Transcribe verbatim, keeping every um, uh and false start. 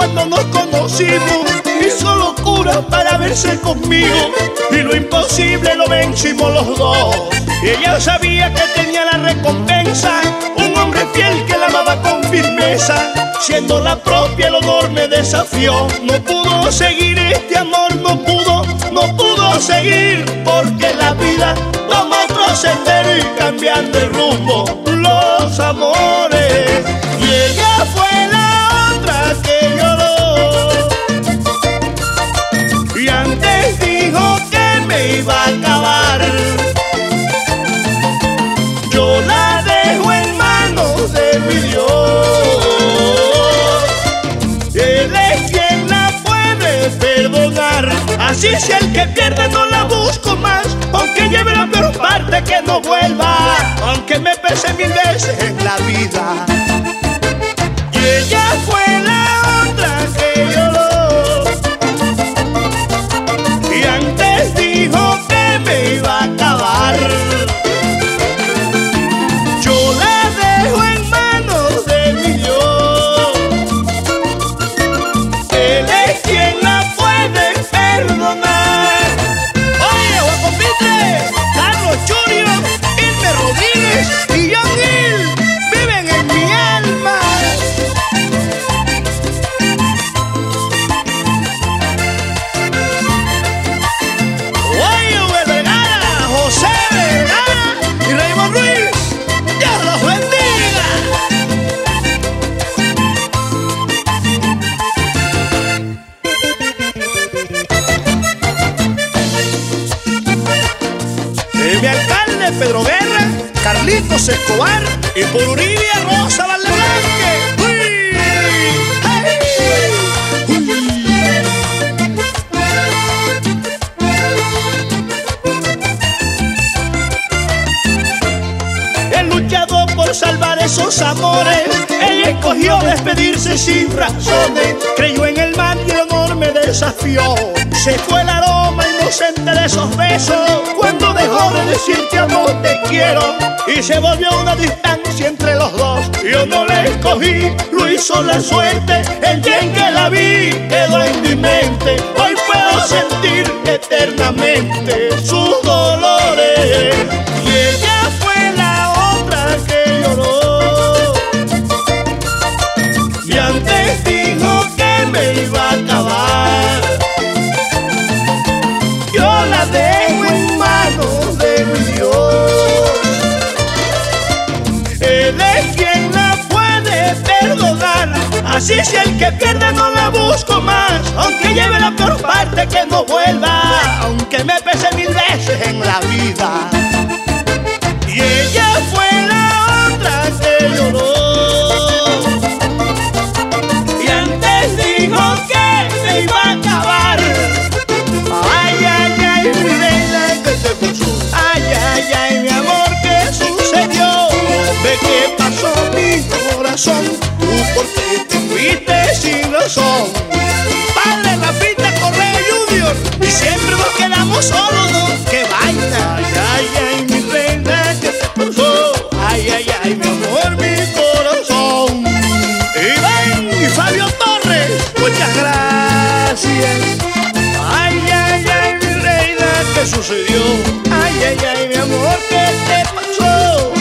cuando nos conocimos. Hizo locura para verse conmigo y lo imposible lo vencimos los dos. Y ella sabía que tenía la recompensa, un hombre fiel que la amaba con firmeza. Siendo la propia el honor me desafió. No pudo seguir este amor, no pudo, no pudo seguir, porque la vida toma otro sendero y cambian de rumbo los amores. Y ella fue la otra que lloró y antes dijo que me iba a acabar. Yo la dejo en manos de mi Dios. Él es quien la puede perdonar. Así si el que pierde no la busco más, aunque lleve la peor parte que no vuelva, aunque me pese mil veces en la vida. Y ella fue la otra que lloró y antes dijo que me iba a acabar. Yo la dejo en manos de mi Dios. Él es quien la puede perdonar. Oye, Juan Compite, Carlos Junior, Irme Rodríguez y John Hill viven en mi alma. Oye, Hugo Vergara, José Vergara y Raymond Ruiz, Dios los bendiga. Eh, mi alcalde Pedro Guerra, Carlitos Escobar y por Uribe Rosa Valdeblanque. ¡Uy! ¡Ay! He luchado por salvar esos amores. Ella escogió despedirse sin razones. Creyó en el mal y el honor me desafió. Se fue el aroma inocente de esos besos cuando dejó de decirte amor te quiero, y se volvió una distancia entre los dos. Yo no la escogí, lo hizo la suerte. El día en que la vi quedó en mi mente. Hoy puedo sentir eternamente sus dolores. Y ella fue la otra que lloró y antes dijo que me iba a acabar. Yo la dejo en manos de mi Dios. Él es quien la puede perdonar. Así si el que pierde no la busco más, aunque lleve la peor parte que no vuelva, aunque me pese mil veces en la vida. Y ella fue la otra que lloró y antes dijo que me iba a acabar. Ay, ay, ay, mi reina, ¿qué te pasó? Ay, ay, ay, mi amor, ¿qué sucedió? ¿De qué pasó mi corazón? ¿Tú por qué te fuiste sin razón? Padre Rafita Correa Junior, y siempre nos quedamos solos, ¿no? ¡Qué vaina! Ay, ay, ay, mi reina, ¿qué te pasó? Ay, ay, ay, mi amor, mi corazón. Iván y Fabio Torres, muchas gracias. Ay, ay, ay, mi reina, ¿qué sucedió? Ay, ay, ay, mi amor, ¿qué te pasó?